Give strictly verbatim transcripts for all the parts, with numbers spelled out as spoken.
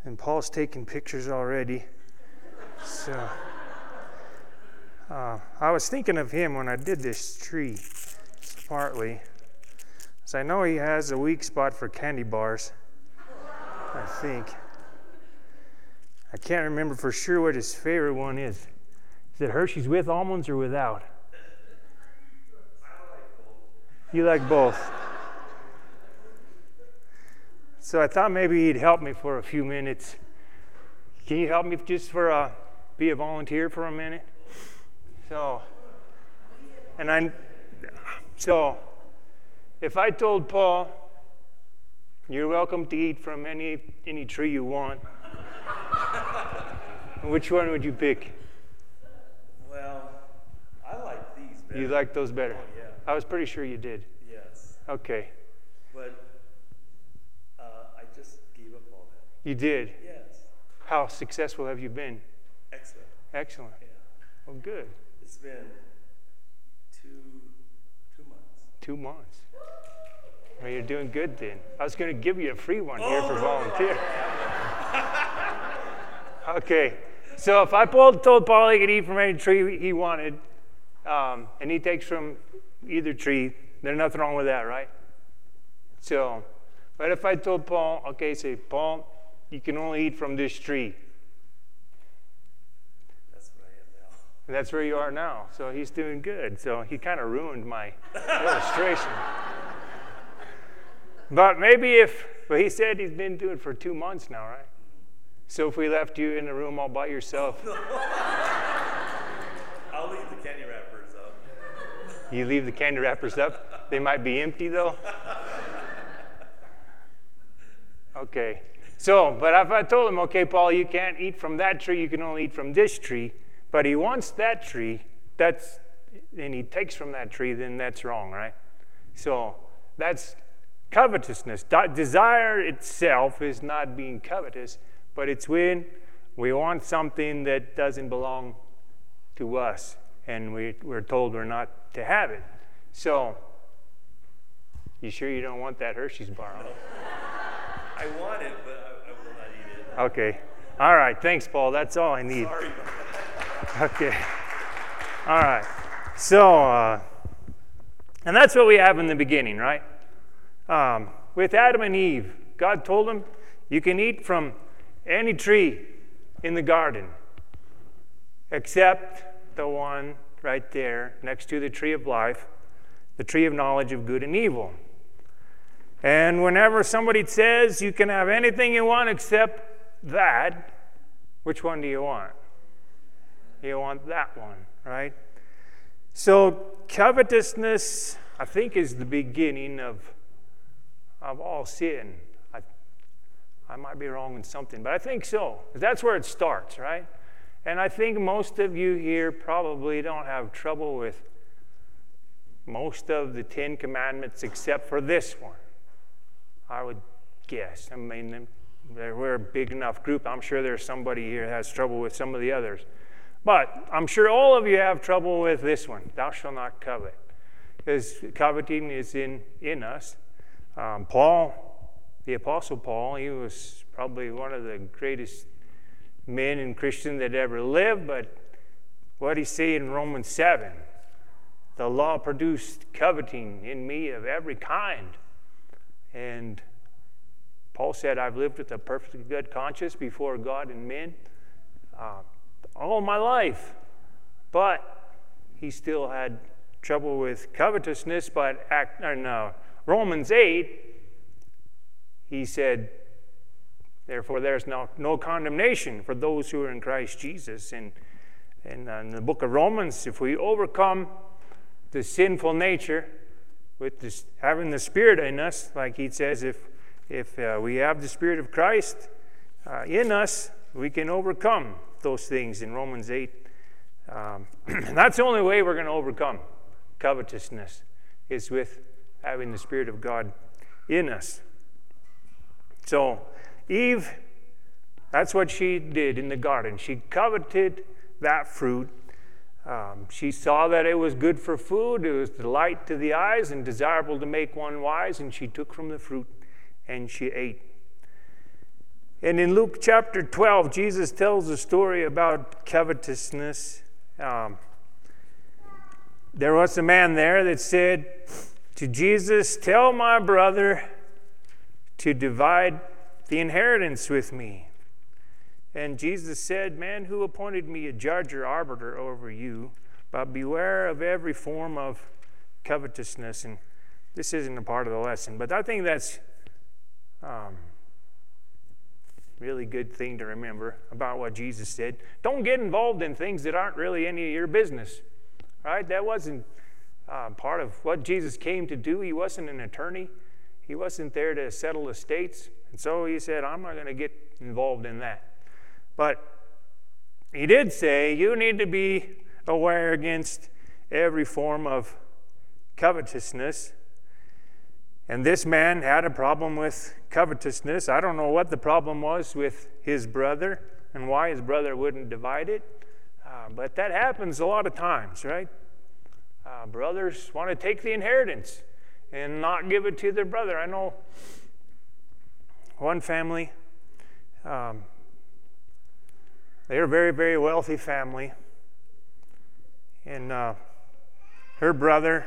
And Paul's taking pictures already. So uh, I was thinking of him when I did this tree, partly. So I know he has a weak spot for candy bars, I think. I can't remember for sure what his favorite one is. Is it Hershey's with almonds or without? You like both. So I thought maybe he'd help me for a few minutes. Can you help me just for a, be a volunteer for a minute? So, and I, so, if I told Paul, you're welcome to eat from any any tree you want, which one would you pick? Well, I like these better. You like those better? Oh, yeah. I was pretty sure you did. Yes. Okay. But uh, I just gave up all that. You did? Yes. How successful have you been? Excellent. Excellent. Yeah. Well, good. It's been two two months. Two months. Well, you're doing good then. I was going to give you a free one here for volunteer. Okay. So if I told Paul he could eat from any tree he wanted, um, and he takes from either tree, there's nothing wrong with that, right? So, but if I told Paul, okay, say, Paul, you can only eat from this tree. That's where I am now. And that's where you are now. So he's doing good. So he kind of ruined my illustration. But maybe if, well, he said he's been doing it for two months now, right? So if we left you in a room all by yourself. I'll leave the candy wrappers up. You leave the candy wrappers up? They might be empty though. Okay. So, but if I told him, okay, Paul, you can't eat from that tree, you can only eat from this tree, but he wants that tree, that's, and he takes from that tree, then that's wrong, right? So that's covetousness. Desire itself is not being covetous, but it's when we want something that doesn't belong to us, and we, we're told we're not to have it. So, you sure you don't want that Hershey's bar? No. I want it, but I, I will not eat it. Okay. All right. Thanks, Paul. That's all I need. Sorry. Okay. All right. So, uh, and that's what we have in the beginning, right? Um, with Adam and Eve, God told them, you can eat from any tree in the garden except the one right there next to the tree of life, the tree of knowledge of good and evil. And whenever somebody says you can have anything you want except that, which one do you want? You want that one, right? So covetousness, I think, is the beginning of, of all sin. I, I might be wrong in something, but I think so. That's where it starts, right? And I think most of you here probably don't have trouble with most of the Ten Commandments except for this one, I would guess. I mean, we're a big enough group. I'm sure there's somebody here that has trouble with some of the others. But I'm sure all of you have trouble with this one, thou shalt not covet. Because coveting is in, in us. Um, Paul, the Apostle Paul, he was probably one of the greatest men and Christians that ever lived, but what did he say in Romans seven? The law produced coveting in me of every kind. And Paul said, I've lived with a perfectly good conscience before God and men uh, all my life. But he still had trouble with covetousness. But act, or no, Romans eight, he said, therefore there's no, no condemnation for those who are in Christ Jesus. And, and uh, in the book of Romans, if we overcome the sinful nature with this, having the Spirit in us, like he says, if if uh, we have the Spirit of Christ uh, in us, we can overcome those things in Romans eight. Um, and that's the only way we're going to overcome covetousness, is with having the Spirit of God in us. So Eve, that's what she did in the garden. She coveted that fruit. Um, she saw that it was good for food, it was delight to the eyes and desirable to make one wise, and she took from the fruit and she ate. And in Luke chapter twelve, Jesus tells a story about covetousness. Um, there was a man there that said to Jesus, "Tell my brother to divide the inheritance with me." And Jesus said, "Man, who appointed me a judge or arbiter over you? But beware of every form of covetousness." And this isn't a part of the lesson, but I think that's um, really good thing to remember about what Jesus said. Don't get involved in things that aren't really any of your business, right? That wasn't uh, part of what Jesus came to do. He wasn't an attorney. He wasn't there to settle estates. And so he said, I'm not going to get involved in that. But he did say, you need to be aware against every form of covetousness. And this man had a problem with covetousness. I don't know what the problem was with his brother and why his brother wouldn't divide it. Uh, but that happens a lot of times, right? Uh, brothers want to take the inheritance and not give it to their brother. I know one family, um, they're a very, very wealthy family. And uh, her brother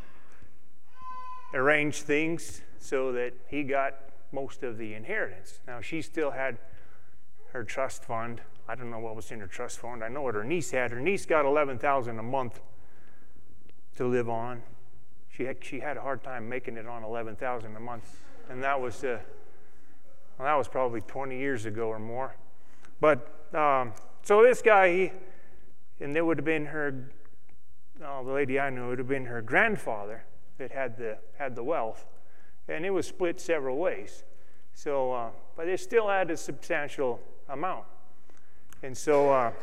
arranged things so that he got most of the inheritance. Now, she still had her trust fund. I don't know what was in her trust fund. I know what her niece had. Her niece got eleven thousand dollars a month to live on. She had, she had a hard time making it on eleven thousand dollars a month. And that was, uh, well, that was probably twenty years ago or more. But, um, so this guy, he, and it would have been her, oh, the lady I knew, it would have been her grandfather that had the had the wealth, and it was split several ways. So, uh, but it still had a substantial amount. And so uh,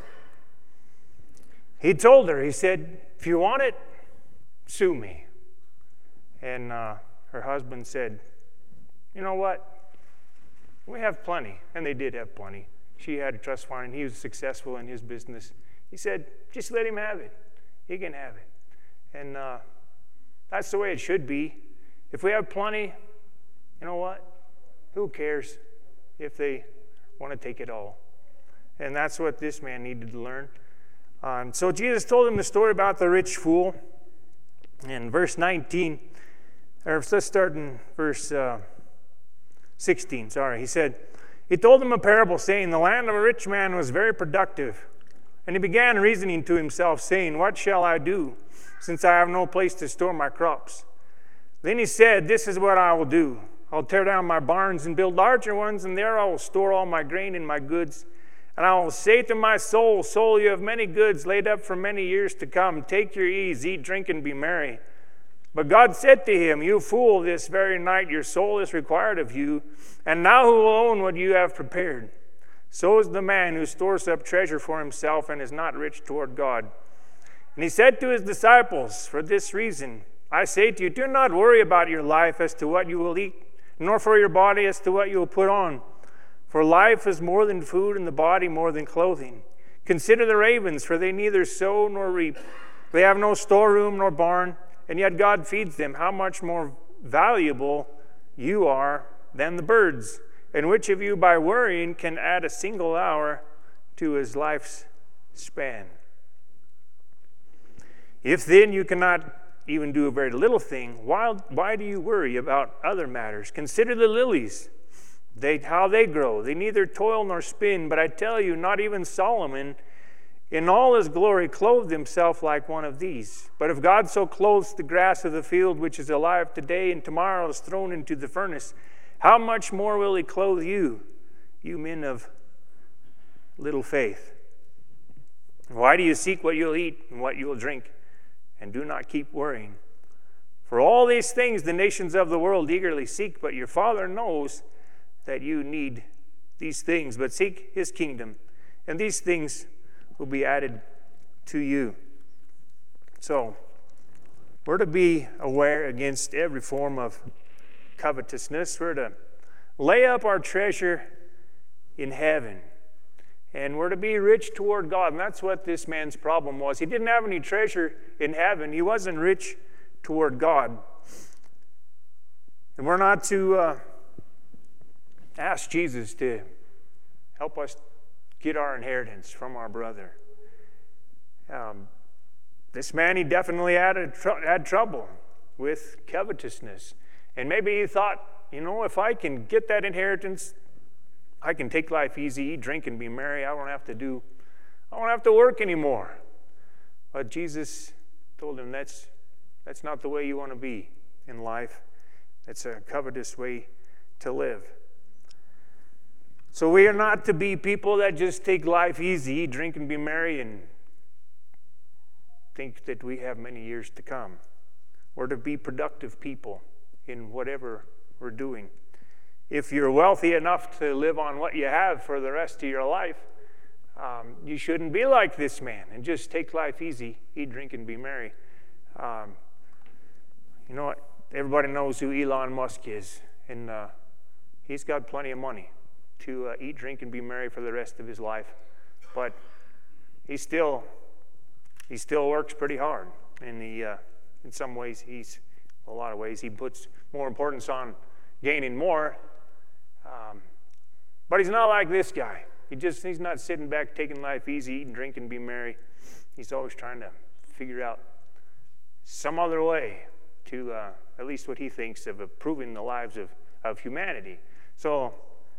he told her, he said, "If you want it, sue me." And uh, her husband said, "You know what? We have plenty," and they did have plenty. She had a trust fund, and he was successful in his business. He said, "Just let him have it. He can have it." And uh, that's the way it should be. If we have plenty, you know what? Who cares if they want to take it all? And that's what this man needed to learn. Um, so Jesus told him the story about the rich fool. In verse nineteen, or let's start in verse uh, sixteen, sorry. He said, he told him a parable saying, the land of a rich man was very productive. And he began reasoning to himself, saying, what shall I do, since I have no place to store my crops? Then he said, this is what I will do. I'll tear down my barns and build larger ones, and there I will store all my grain and my goods. And I will say to my soul, soul, you have many goods laid up for many years to come. Take your ease, eat, drink, and be merry. But God said to him, you fool, this very night your soul is required of you, and now who will own what you have prepared? So is the man who stores up treasure for himself and is not rich toward God. And he said to his disciples, for this reason, I say to you, do not worry about your life as to what you will eat, nor for your body as to what you will put on. For life is more than food, and the body more than clothing. Consider the ravens, for they neither sow nor reap. They have no storeroom nor barn, and yet God feeds them. How much more valuable you are than the birds? And which of you by worrying can add a single hour to his life's span? If then you cannot even do a very little thing, why, why do you worry about other matters? Consider the lilies, they, how they grow. They neither toil nor spin, but I tell you, not even Solomon in all his glory clothed himself like one of these. But if God so clothes the grass of the field, which is alive today and tomorrow is thrown into the furnace, how much more will he clothe you, you men of little faith? Why do you seek what you'll eat and what you will drink, and do not keep worrying? For all these things the nations of the world eagerly seek, but your Father knows that you need these things. But seek his kingdom, and these things will be added to you. So, we're to be aware against every form of covetousness. We're to lay up our treasure in heaven. And we're to be rich toward God. And that's what this man's problem was. He didn't have any treasure in heaven. He wasn't rich toward God. And we're not to uh, ask Jesus to help us get our inheritance from our brother. Um, this man, he definitely had, a tr- had trouble with covetousness. And maybe he thought, you know, if I can get that inheritance, I can take life easy, eat, drink, and be merry. I won't have to do, I won't have to work anymore. But Jesus told him that's that's not the way you want to be in life. It's a covetous way to live. So we are not to be people that just take life easy, eat, drink, and be merry, and think that we have many years to come. We're to be productive people in whatever we're doing. If you're wealthy enough to live on what you have for the rest of your life, um, you shouldn't be like this man and just take life easy, eat, drink, and be merry. Um, you know what? Everybody knows who Elon Musk is, and uh, he's got plenty of money to uh, eat, drink, and be merry for the rest of his life. But he still he still works pretty hard. In the uh, in some ways, he's a lot of ways he puts more importance on gaining more. Um, but he's not like this guy. He just he's not sitting back taking life easy, eating, drinking, be merry. He's always trying to figure out some other way to uh, at least what he thinks of improving the lives of, of humanity. So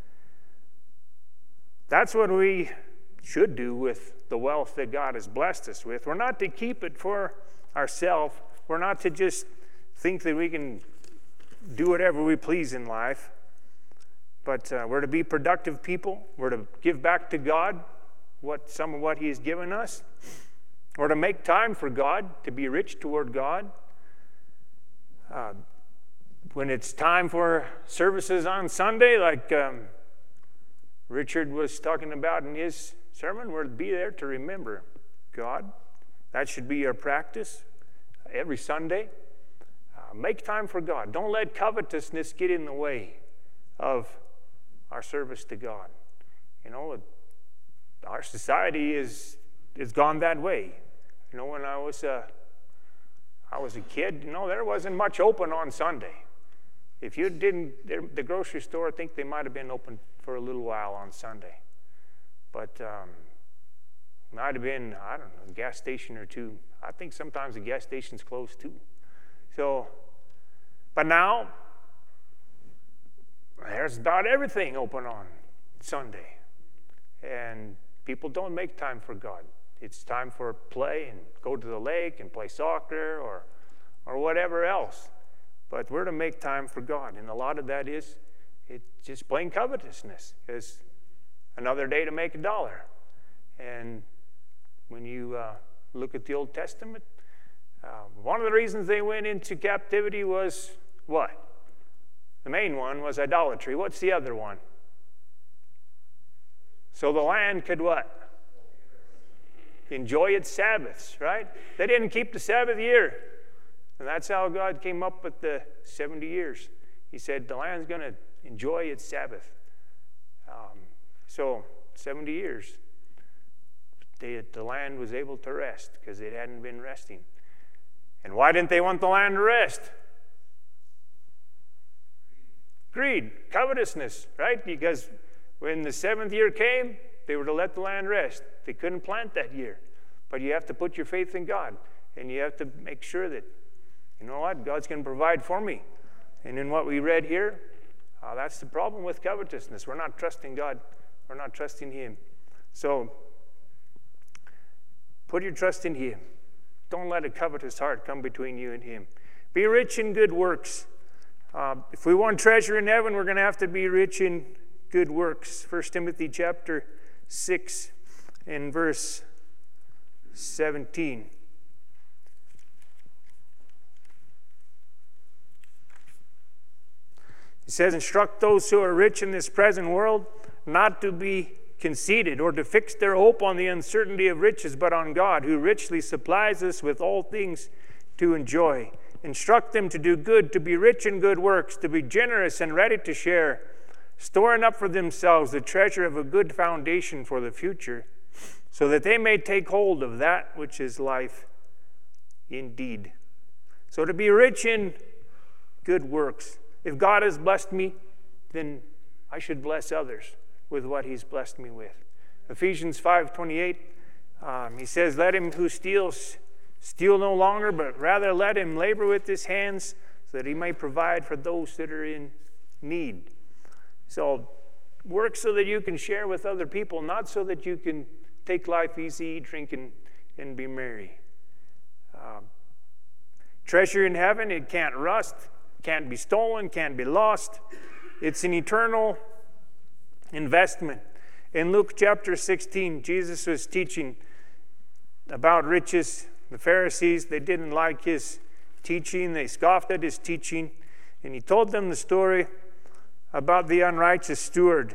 that's what we should do with the wealth that God has blessed us with. We're not to keep it for ourselves. We're not to just think that we can do whatever we please in life. But uh, we're to be productive people. We're to give back to God what some of what He has given us. We're to make time for God, to be rich toward God. Uh, when it's time for services on Sunday, like um, Richard was talking about in his sermon, we're to be there to remember God. That should be your practice every Sunday. Uh, make time for God. Don't let covetousness get in the way of our service to God. You know, our society is is gone that way. You know, when I was a I was a kid, you know, there wasn't much open on Sunday. If you didn't, the grocery store, I think they might have been open for a little while on Sunday, but um, might have been, I don't know, a gas station or two. I think sometimes the gas station's closed too. So, but now there's about everything open on Sunday. And people don't make time for God. It's time for play and go to the lake and play soccer or or whatever else. But we're to make time for God. And a lot of that is it's just plain covetousness. It's another day to make a dollar. And when you uh, look at the Old Testament, uh, one of the reasons they went into captivity was what? The main one was idolatry. What's the other one? So the land could what? Enjoy its Sabbaths, right? They didn't keep the Sabbath year. And that's how God came up with the seventy years. He said the land's going to enjoy its Sabbath. Um, so seventy years, they, the land was able to rest because it hadn't been resting. And why didn't they want the land to rest? Greed, covetousness, right? Because when the seventh year came, they were to let the land rest. They couldn't plant that year. But you have to put your faith in God. And you have to make sure that, you know what, God's going to provide for me. And in what we read here, uh, that's the problem with covetousness. We're not trusting God. We're not trusting Him. So, put your trust in Him. Don't let a covetous heart come between you and Him. Be rich in good works. Uh, if we want treasure in heaven, we're going to have to be rich in good works. First Timothy chapter six and verse seventeen. It says, instruct those who are rich in this present world not to be conceited or to fix their hope on the uncertainty of riches, but on God, who richly supplies us with all things to enjoy. Instruct them to do good, to be rich in good works, to be generous and ready to share, storing up for themselves the treasure of a good foundation for the future, so that they may take hold of that which is life indeed. So to be rich in good works. If God has blessed me, then I should bless others. with what he's blessed me with. Ephesians five twenty-eight, um, he says, let him who steals steal no longer, but rather let him labor with his hands so that he may provide for those that are in need. So work so that you can share with other people, not so that you can take life easy, eat, drink, and, and be merry. Um, treasure in heaven, it can't rust, can't be stolen, can't be lost. It's an eternal investment. In Luke chapter sixteen, Jesus was teaching about riches. The Pharisees, they didn't like his teaching. They scoffed at his teaching. And he told them the story about the unrighteous steward.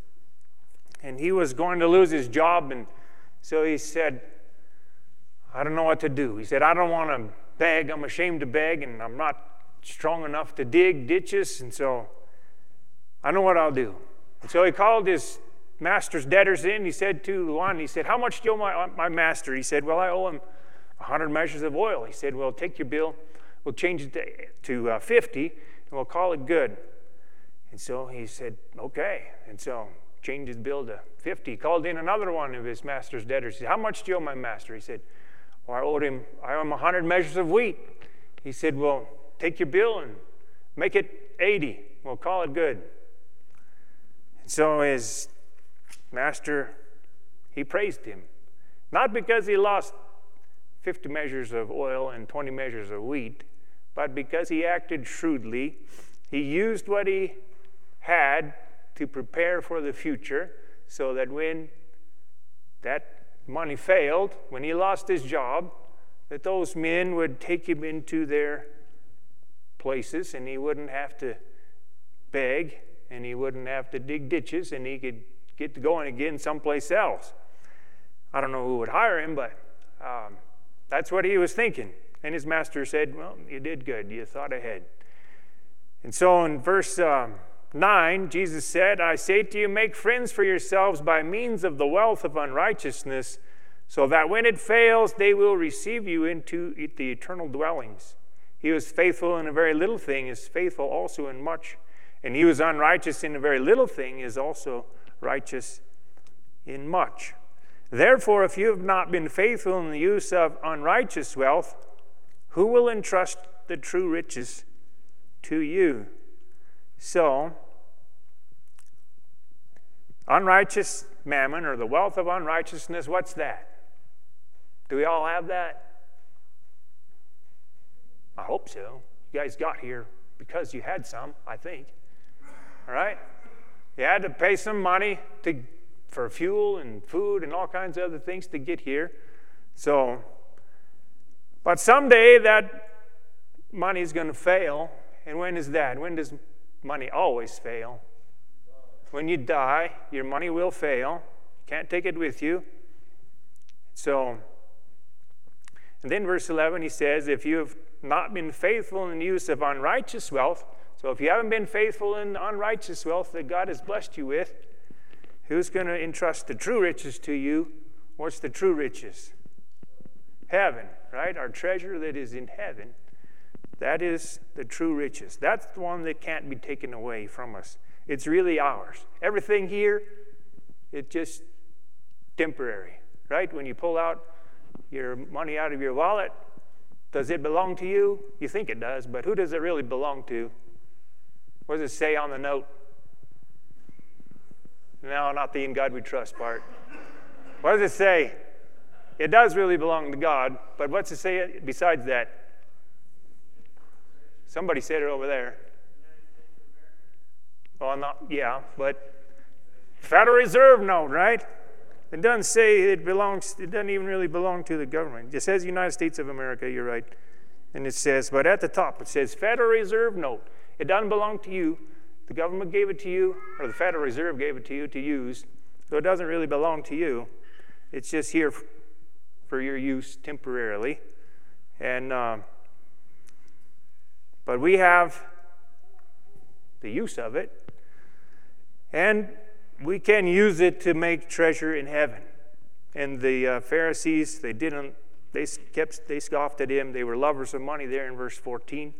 And he was going to lose his job. And so he said, I don't know what to do. He said, I don't want to beg. I'm ashamed to beg. And I'm not strong enough to dig ditches. And so I know what I'll do. And so he called his master's debtors in. He said to one, he said, how much do you owe my, my master? He said, well, I owe him one hundred measures of oil. He said, well, take your bill. We'll change it to, to uh, fifty, and we'll call it good. And so he said, okay. And so changed his bill to fifty. He called in another one of his master's debtors. He said, how much do you owe my master? He said, well, I owed him, I owe him one hundred measures of wheat. He said, well, take your bill and make it eighty. We'll call it good. And so his master, he praised him. Not because he lost fifty measures of oil and twenty measures of wheat, but because he acted shrewdly. He used what he had to prepare for the future, so that when that money failed, when he lost his job, that those men would take him into their places, and he wouldn't have to beg, and he wouldn't have to dig ditches, and he could get going again someplace else. I don't know who would hire him, but um, that's what he was thinking. And his master said, well, you did good. You thought ahead. And so in verse um, nine, Jesus said, I say to you, make friends for yourselves by means of the wealth of unrighteousness, so that when it fails, they will receive you into the eternal dwellings. He was faithful in a very little thing, is faithful also in much. And he was unrighteous in a very little thing, is also righteous in much. Therefore, if you have not been faithful in the use of unrighteous wealth, who will entrust the true riches to you? So, unrighteous mammon, or the wealth of unrighteousness, what's that? Do we all have that? I hope so. You guys got here because you had some, I think. All right? You had to pay some money to for fuel and food and all kinds of other things to get here. So, but someday that money is going to fail. And when is that? When does money always fail? When you die, your money will fail. You can't take it with you. So, and then verse eleven, he says, if you have not been faithful in the use of unrighteous wealth, so if you haven't been faithful in unrighteous wealth that God has blessed you with, who's going to entrust the true riches to you? What's the true riches? Heaven, right? Our treasure that is in heaven. That is the true riches. That's the one that can't be taken away from us. It's really ours. Everything here, it's just temporary, right? When you pull out your money out of your wallet, does it belong to you? You think it does, but who does it really belong to? What does it say on the note? No, not the in God we trust part. What does it say? It does really belong to God, but what's it say besides that? Somebody said it over there. Well, not, yeah, but Federal Reserve note, right? It doesn't say it belongs, it doesn't even really belong to the government. It says United States of America, you're right. And it says, but at the top it says Federal Reserve note. It doesn't belong to you. The government gave it to you, or the Federal Reserve gave it to you to use. So it doesn't really belong to you. It's just here for your use temporarily. And um, but we have the use of it, and we can use it to make treasure in heaven. And the uh, Pharisees, they didn't. They kept. They scoffed at him. They were lovers of money. There in verse fourteen,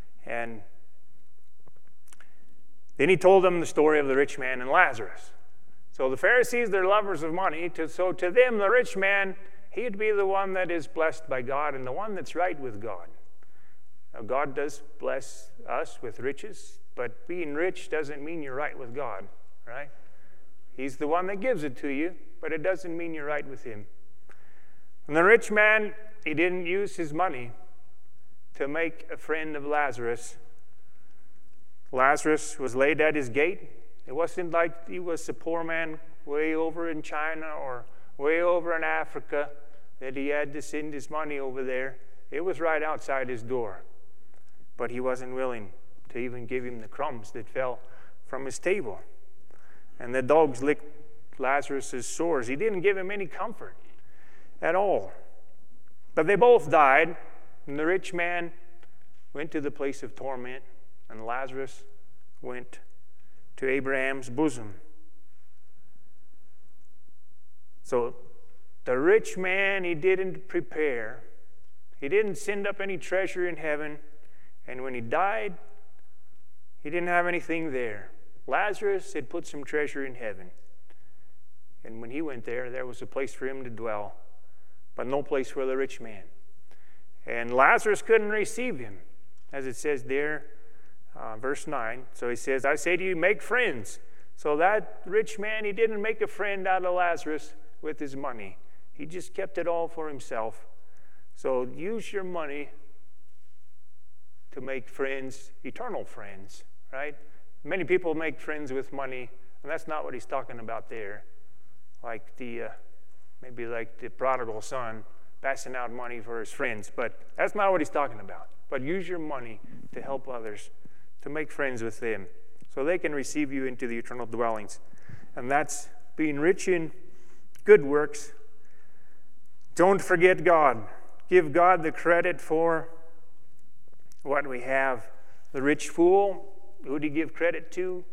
and then he told them the story of the rich man and Lazarus. So the Pharisees, they're lovers of money. To, so to them, the rich man, he'd be the one that is blessed by God and the one that's right with God. Now, God does bless us with riches, but being rich doesn't mean you're right with God, right? He's the one that gives it to you, but it doesn't mean you're right with him. And the rich man, he didn't use his money to make a friend of Lazarus. Lazarus was laid at his gate. It wasn't like he was a poor man way over in China or way over in Africa that he had to send his money over there. It was right outside his door. But he wasn't willing to even give him the crumbs that fell from his table. And the dogs licked Lazarus' sores. He didn't give him any comfort at all. But they both died, and the rich man went to the place of torment, and Lazarus went to Abraham's bosom. So the rich man, he didn't prepare. He didn't send up any treasure in heaven. And when he died, he didn't have anything there. Lazarus had put some treasure in heaven. And when he went there, there was a place for him to dwell, but no place for the rich man. And Lazarus couldn't receive him, as it says there, uh, verse nine. So he says, I say to you, make friends. So that rich man, he didn't make a friend out of Lazarus with his money. He just kept it all for himself. So use your money to make friends, eternal friends, right? Many people make friends with money, and that's not what he's talking about there. Like the, uh, maybe like the prodigal son passing out money for his friends, but that's not what he's talking about. But use your money to help others, to make friends with them, so they can receive you into the eternal dwellings. And that's being rich in good works. Don't forget God. Give God the credit for what we have. The rich fool, who did he give credit to?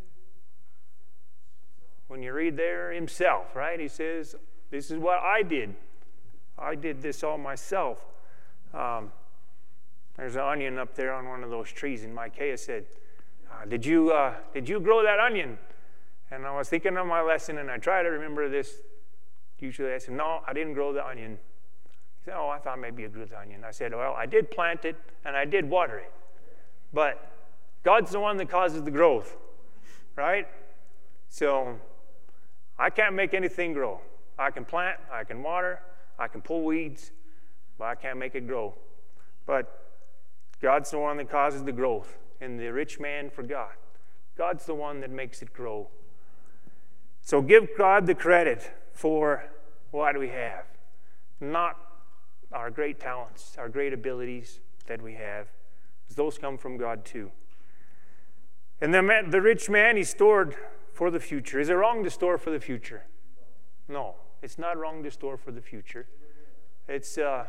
When you read there, himself, right? He says, this is what I did. I did this all myself. Um, there's an onion up there on one of those trees, and Micaiah said, uh, did you uh, did you grow that onion? And I was thinking of my lesson, and I try to remember this. Usually I said, no, I didn't grow the onion. He said, oh, I thought maybe you grew the onion. I said, well, I did plant it, and I did water it. But God's the one that causes the growth, right? So I can't make anything grow. I can plant, I can water, I can pull weeds, but I can't make it grow. But God's the one that causes the growth. And the rich man forgot. God's the one that makes it grow. So give God the credit for what we have, not our great talents, our great abilities that we have. Those come from God too. And the, man, the rich man, he stored for the future. Is it wrong to store for the future? No, it's not wrong to store for the future. It's, uh,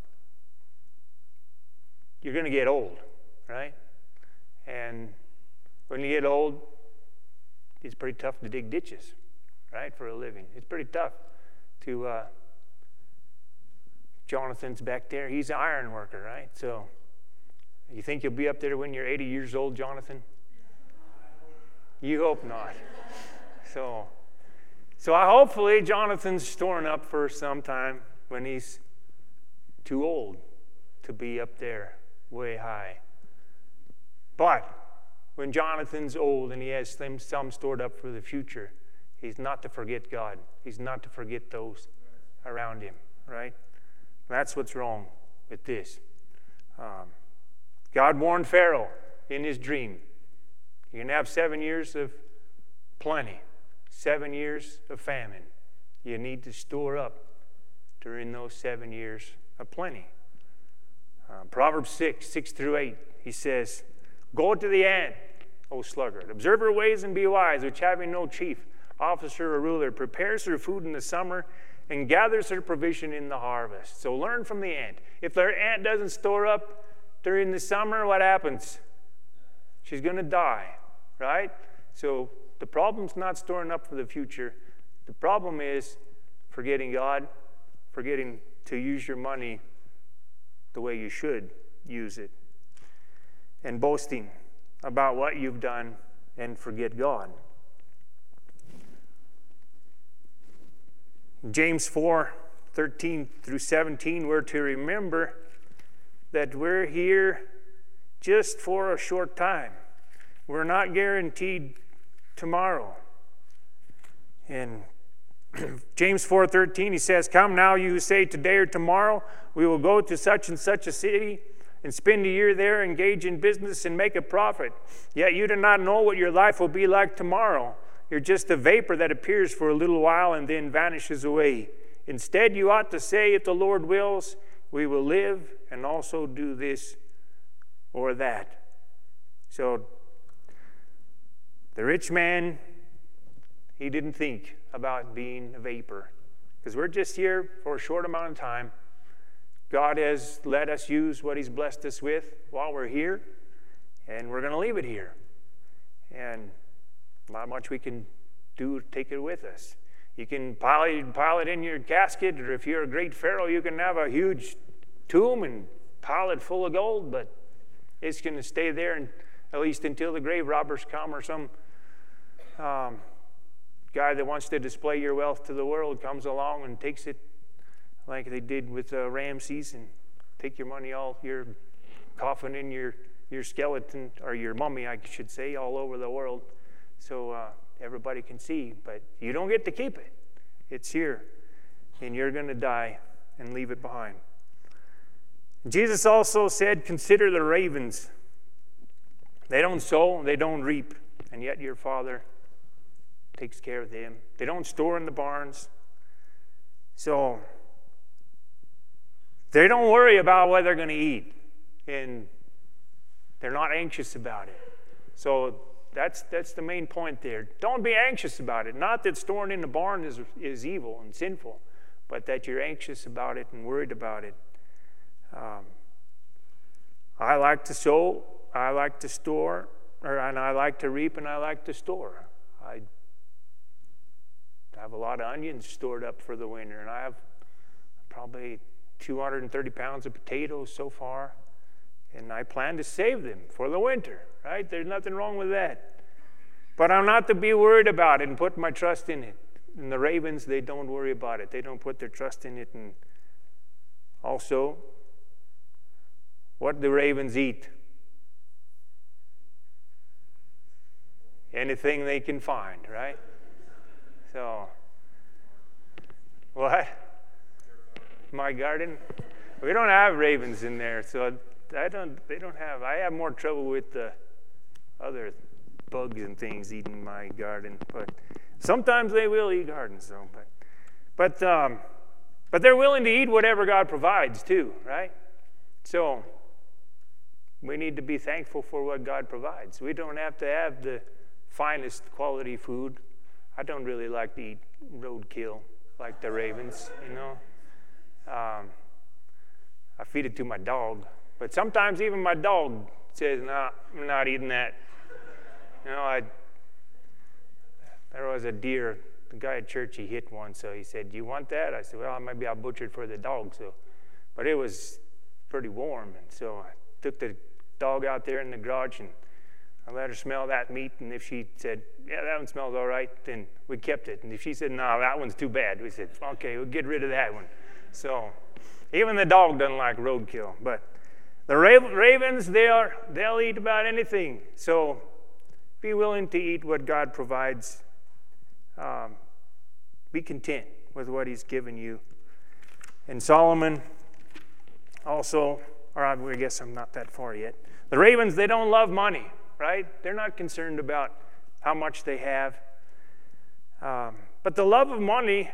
you're going to get old, right? And when you get old, it's pretty tough to dig ditches, right, for a living. It's pretty tough to, uh, Jonathan's back there. He's an iron worker, right? So you think you'll be up there when you're eighty years old, Jonathan? You hope not. So, so I hopefully Jonathan's storing up for some time when he's too old to be up there way high. But when Jonathan's old and he has some stored up for the future, he's not to forget God. He's not to forget those around him, right? That's what's wrong with this. Um, God warned Pharaoh in his dream, you're going to have seven years of plenty, seven years of famine. You need to store up during those seven years of plenty. Uh, Proverbs six, six through eight, he says, go to the ant, O sluggard. Observe her ways and be wise, which having no chief, officer, or ruler, prepares her food in the summer and gathers her provision in the harvest. So learn from the ant. If their ant doesn't store up during the summer, what happens? She's going to die, right? So the problem's not storing up for the future. The problem is forgetting God, forgetting to use your money the way you should use it, and boasting about what you've done and forget God. James four, thirteen through seventeen, we're to remember that we're here just for a short time. We're not guaranteed tomorrow. And James four thirteen, he says, "Come now, you who say today or tomorrow, we will go to such and such a city and spend a year there, engage in business and make a profit. Yet you do not know what your life will be like tomorrow. You're just a vapor that appears for a little while and then vanishes away. Instead, you ought to say, if the Lord wills, we will live and also do this or that." So, the rich man, he didn't think about being a vapor, because we're just here for a short amount of time. God has let us use what he's blessed us with while we're here, and we're going to leave it here. And not much we can do to take it with us. You can pile it, pile it in your casket, or if you're a great pharaoh, you can have a huge tomb and pile it full of gold, but it's going to stay there, and at least until the grave robbers come, or some um, guy that wants to display your wealth to the world comes along and takes it, like they did with uh, Ramses, and take your money, all your coffin and your, your skeleton, or your mummy, I should say, all over the world, so uh, everybody can see. But you don't get to keep it. It's here, and you're going to die and leave it behind. Jesus also said, "Consider the ravens. They don't sow, they don't reap, and yet your Father takes care of them. They don't store in the barns." So they don't worry about what they're going to eat, and they're not anxious about it. So that's that's the main point there. Don't be anxious about it. Not that storing in the barn is, is evil and sinful, but that you're anxious about it and worried about it. Um, I like to sow, I like to store, or, and I like to reap, and I like to store. I have a lot of onions stored up for the winter, and I have probably two hundred thirty pounds of potatoes so far, and I plan to save them for the winter, right? There's nothing wrong with that. But I'm not to be worried about it and put my trust in it. And the ravens, they don't worry about it. They don't put their trust in it. And also, what do ravens eat? Anything they can find, right? So, what? My garden? We don't have ravens in there, so I don't. They don't have. I have more trouble with the other bugs and things eating my garden. But sometimes they will eat gardens, though. But, but, um, but they're willing to eat whatever God provides too, right? So we need to be thankful for what God provides. We don't have to have the finest quality food. I don't really like to eat roadkill like the ravens, you know. Um, I feed it to my dog, but sometimes even my dog says, "No, nah, I'm not eating that." You know, I there was a deer. The guy at church, he hit one, so he said, "Do you want that?" I said, "Well, maybe I'll butcher it for the dog." So, but it was pretty warm, and so I took the dog out there in the garage and I let her smell that meat, and if she said, "Yeah, that one smells all right," then we kept it. And if she said, "No, that one's too bad," we said, "Okay, we'll get rid of that one." So even the dog doesn't like roadkill. But the ravens, they are, they'll eat about anything. So be willing to eat what God provides. Um, be content with what he's given you. And Solomon also, or I guess I'm not that far yet. The ravens, they don't love money, right? They're not concerned about how much they have. Um, but the love of money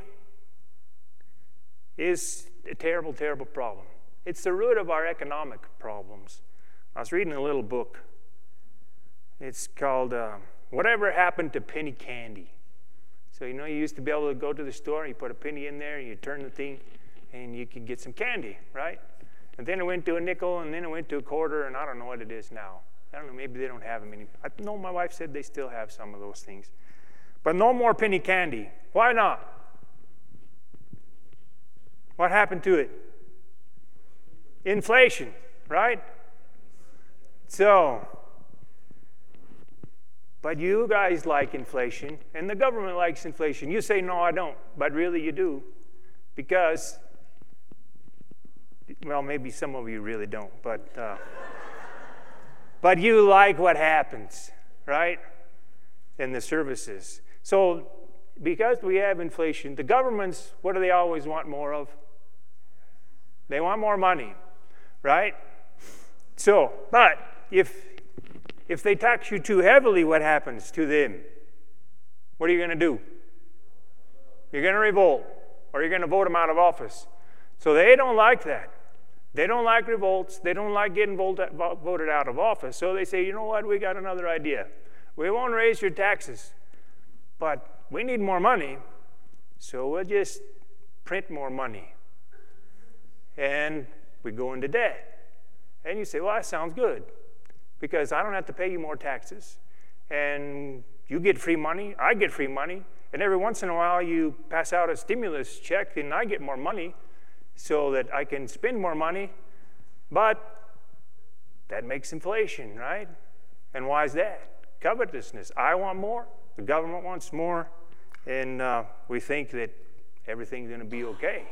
is a terrible, terrible problem. It's the root of our economic problems. I was reading a little book. It's called uh, Whatever Happened to Penny Candy. So, you know, you used to be able to go to the store, you put a penny in there, you turn the thing, and you could get some candy, right? And then it went to a nickel, and then it went to a quarter, and I don't know what it is now. I don't know, maybe they don't have them anymore. I know my wife said they still have some of those things. But no more penny candy. Why not? What happened to it? Inflation, right? So, but you guys like inflation, and the government likes inflation. You say, "No, I don't," but really you do. Because, well, maybe some of you really don't, but uh, but you like what happens, right, in the services. So because we have inflation, the governments, what do they always want more of? They want more money, right? So, but if if they tax you too heavily, what happens to them? What are you going to do? You're going to revolt, or you're going to vote them out of office. So they don't like that. They don't like revolts. They don't like getting voted out of office. So they say, you know what, we got another idea. We won't raise your taxes, but we need more money, so we'll just print more money. And we go into debt. And you say, well, that sounds good, because I don't have to pay you more taxes. And you get free money, I get free money, and every once in a while you pass out a stimulus check and I get more money so that I can spend more money. But that makes inflation, right? And why is that? Covetousness. I want more, the government wants more, and uh, we think that everything's going to be okay.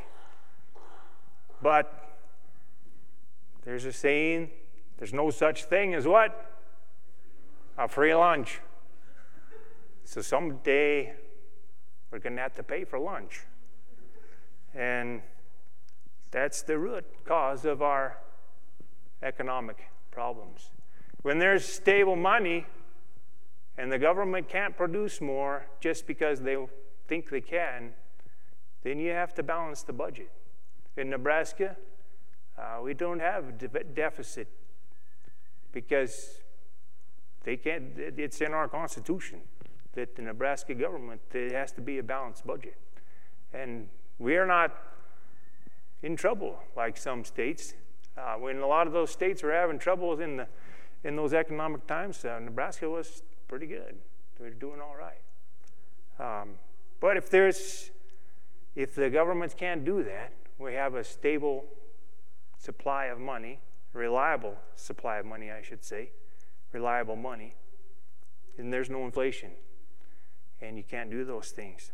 But there's a saying, there's no such thing as what? A free lunch. So someday we're going to have to pay for lunch. And that's the root cause of our economic problems. When there's stable money and the government can't produce more just because they think they can, then you have to balance the budget. In Nebraska, uh, we don't have a de- deficit because they can't. It's in our Constitution that the Nebraska government, it has to be a balanced budget. And we are not in trouble like some states. Uh, when a lot of those states were having trouble in the in those economic times, uh, Nebraska was pretty good. They were doing all right. Um, but if there's, if the governments can't do that, we have a stable supply of money, reliable supply of money, I should say, reliable money, and there's no inflation. And you can't do those things.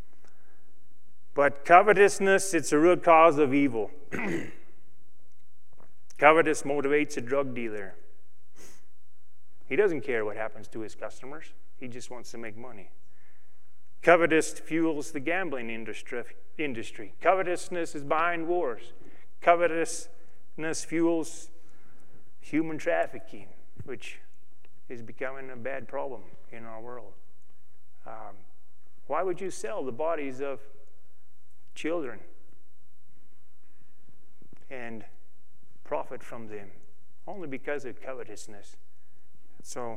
But covetousness, it's a root cause of evil. Covetous motivates a drug dealer. He doesn't care what happens to his customers. He just wants to make money. Covetous fuels the gambling industry. industry. Covetousness is behind wars. Covetousness fuels human trafficking, which is becoming a bad problem in our world. Um, why would you sell the bodies of children and profit from them? Only because of covetousness. So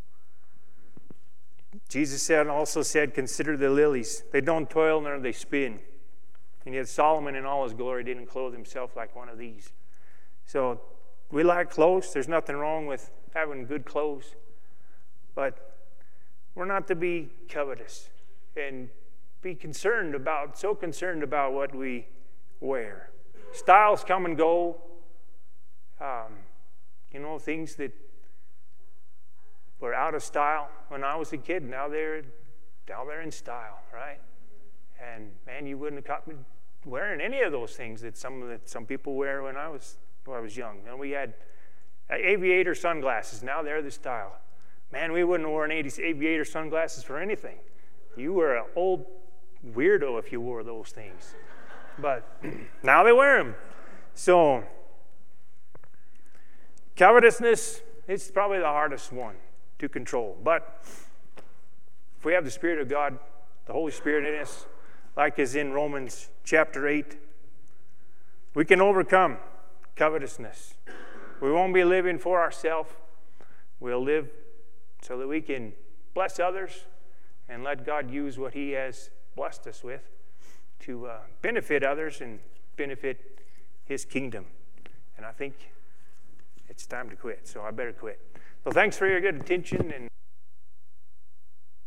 Jesus said, also said, consider the lilies. They don't toil nor they spin. And yet Solomon in all his glory didn't clothe himself like one of these. So we like clothes. There's nothing wrong with having good clothes. But we're not to be covetous and be concerned about, so concerned about what we wear. Styles come and go. Um, you know, things that were out of style when I was a kid, now they're, now they're in style, right? And man, you wouldn't have caught me wearing any of those things that some that some people wear when I was when I was young. And we had aviator sunglasses. Now they're the style. Man, we wouldn't have worn aviator sunglasses for anything. You were an old weirdo if you wore those things. But now they wear them. So covetousness, it's probably the hardest one to control. But if we have the Spirit of God, the Holy Spirit in us, like is in Romans chapter eight, we can overcome covetousness. We won't be living for ourselves. We'll live so that we can bless others and let God use what He has blessed us with to uh, benefit others and benefit His kingdom. And I think it's time to quit, so I better quit. So thanks for your good attention. And